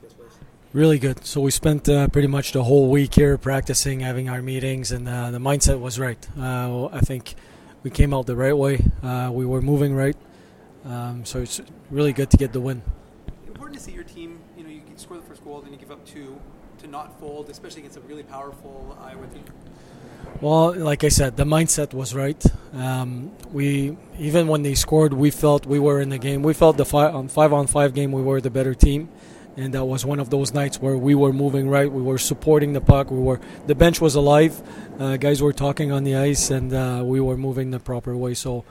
Really good. So we spent pretty much the whole week here practicing, having our meetings, and the mindset was right. I think we came out the right way. We were moving right. So it's really good to get the win. Important to see your team, you can score the first goal, then you give up two, to not fold, especially against a really powerful Iowa team. Well, like I said, the mindset was right. We even when they scored, we felt we were in the game. We felt the 5-on-5 game we were the better team, and that was one of those nights where we were moving right. We were supporting the puck. The bench was alive. Guys were talking on the ice, and we were moving the proper way. So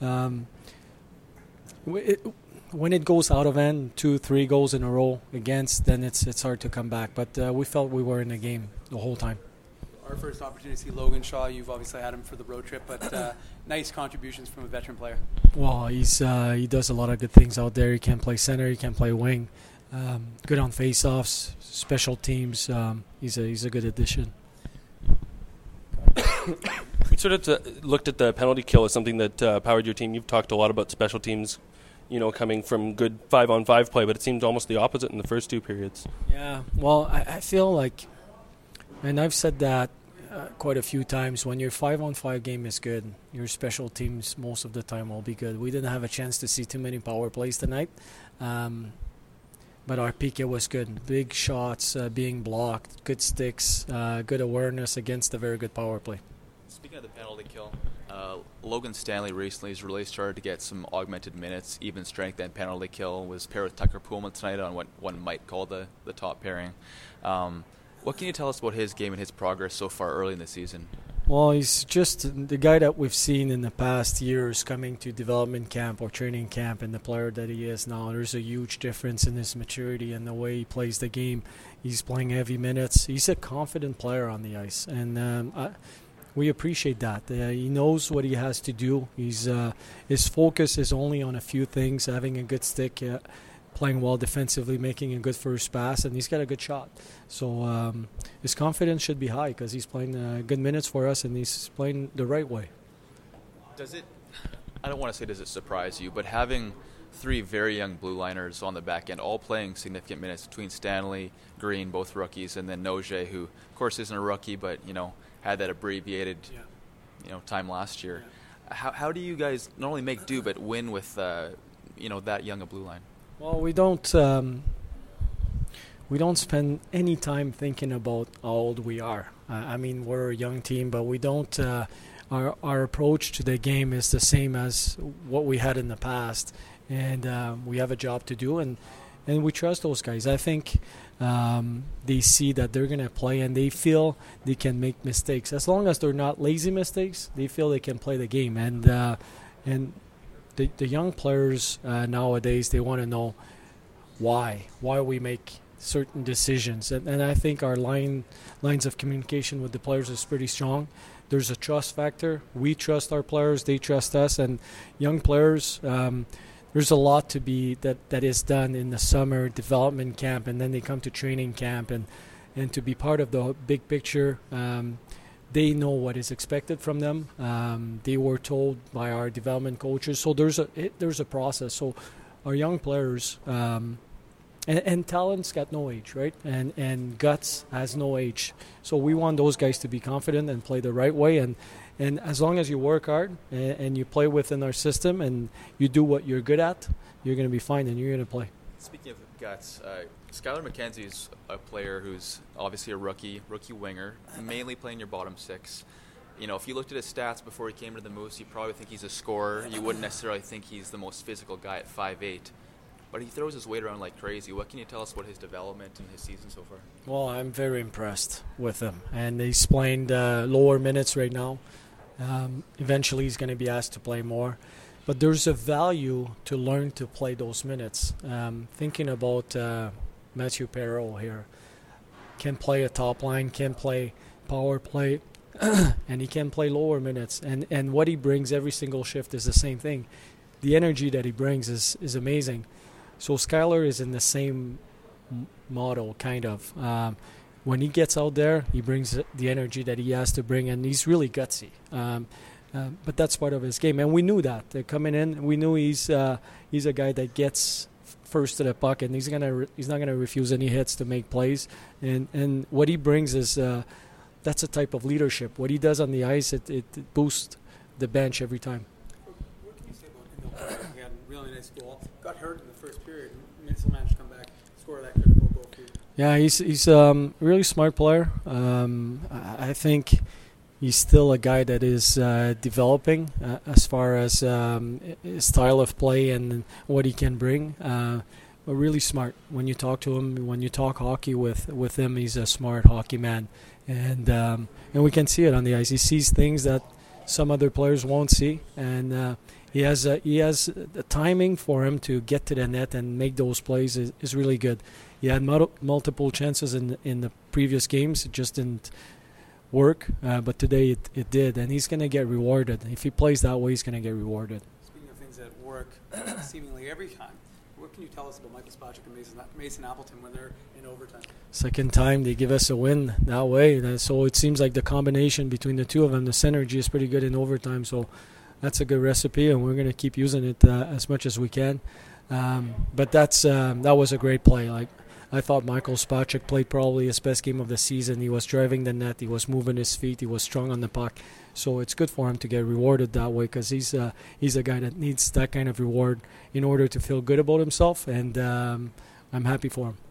when it goes out of hand, 2-3 goals in a row against, then it's hard to come back. But we felt we were in the game the whole time. Our first opportunity to see Logan Shaw. You've obviously had him for the road trip, but nice contributions from a veteran player. Well, he does a lot of good things out there. He can play center. He can play wing. Good on face-offs, special teams. He's a good addition. We sort of looked at the penalty kill as something that powered your team. You've talked a lot about special teams, coming from good 5-on-5 play, but it seemed almost the opposite in the first two periods. Yeah, well, I feel like, and I've said that quite a few times, when your 5-on-5 game is good, your special teams most of the time will be good. We didn't have a chance to see too many power plays tonight, but our PK was good. Big shots being blocked, good sticks, good awareness against a very good power play. Speaking of the penalty kill, Logan Stanley recently has really started to get some augmented minutes, even strength and penalty kill. Was paired with Tucker Poolman tonight on what one might call the top pairing. What can you tell us about his game and his progress so far early in the season? Well, he's just the guy that we've seen in the past years coming to development camp or training camp, and the player that he is now. There's a huge difference in his maturity and the way he plays the game. He's playing heavy minutes. He's a confident player on the ice, and we appreciate that. He knows what he has to do. His focus is only on a few things: having a good stick, playing well defensively, making a good first pass, and he's got a good shot. So his confidence should be high because he's playing good minutes for us, and he's playing the right way. I don't want to say does it surprise you, but having three very young blue liners on the back end, all playing significant minutes between Stanley, Green, both rookies, and then Noje, who of course isn't a rookie, but had that abbreviated time last year. Yeah. How do you guys not only make do but win with that young a blue line? Well, we don't spend any time thinking about how old we are. We're a young team, but we don't. Our approach to the game is the same as what we had in the past, and we have a job to do, and we trust those guys. I think they see that they're going to play, and they feel they can make mistakes. As long as they're not lazy mistakes, they feel they can play the game, and the young players nowadays, they want to know why we make certain decisions, and I think our lines of communication with the players is pretty strong. There's a trust factor. We trust our players, they trust us, and young players, there's a lot to be that is done in the summer development camp, and then they come to training camp, and to be part of the big picture. They know what is expected from them. They were told by our development coaches. So there's a process. So our young players, and talent's got no age, right? And guts has no age. So we want those guys to be confident and play the right way. And as long as you work hard and you play within our system and you do what you're good at, you're going to be fine and you're going to play. Speaking of guts, Skylar McKenzie's a player who's obviously a rookie winger, mainly playing your bottom six. If you looked at his stats before he came to the Moose, you probably think he's a scorer. You wouldn't necessarily think he's the most physical guy at 5'8", but he throws his weight around like crazy. What can you tell us about his development and his season so far? Well, I'm very impressed with him, and he's playing the lower minutes right now. Eventually he's going to be asked to play more. But there's a value to learn to play those minutes. Thinking about Matthew Perreault here, can play a top line, can play power play, and he can play lower minutes. And what he brings every single shift is the same thing. The energy that he brings is amazing. So Skylar is in the same model, kind of. When he gets out there, he brings the energy that he has to bring, and he's really gutsy. But that's part of his game, and we knew that coming in. We knew he's a guy that gets first to the puck, and he's not gonna refuse any hits to make plays. And what he brings is that's a type of leadership. What he does on the ice, it boosts the bench every time. What can you say about him? He had a really nice goal. Got hurt in the first period. And still managed to come back, score that critical goal for you. Yeah, he's a really smart player. I think he's still a guy that is developing as far as his style of play and what he can bring. But really smart. When you talk to him, when you talk hockey with him, he's a smart hockey man, and we can see it on the ice. He sees things that some other players won't see, and he has the timing for him to get to the net and make those plays is really good. He had multiple chances in the previous games. It just didn't work, but today it did, and he's going to get rewarded. If he plays that way, he's going to get rewarded. Speaking of things that work seemingly every time, what can you tell us about Michael Spacek and Mason Appleton when they're in overtime? Second time they give us a win that way, so it seems like the combination between the two of them, the synergy is pretty good in overtime, so that's a good recipe, and we're going to keep using it as much as we can. But that was a great play. Like, I thought Michael Spacek played probably his best game of the season. He was driving the net. He was moving his feet. He was strong on the puck. So it's good for him to get rewarded that way, because he's a guy that needs that kind of reward in order to feel good about himself, and I'm happy for him.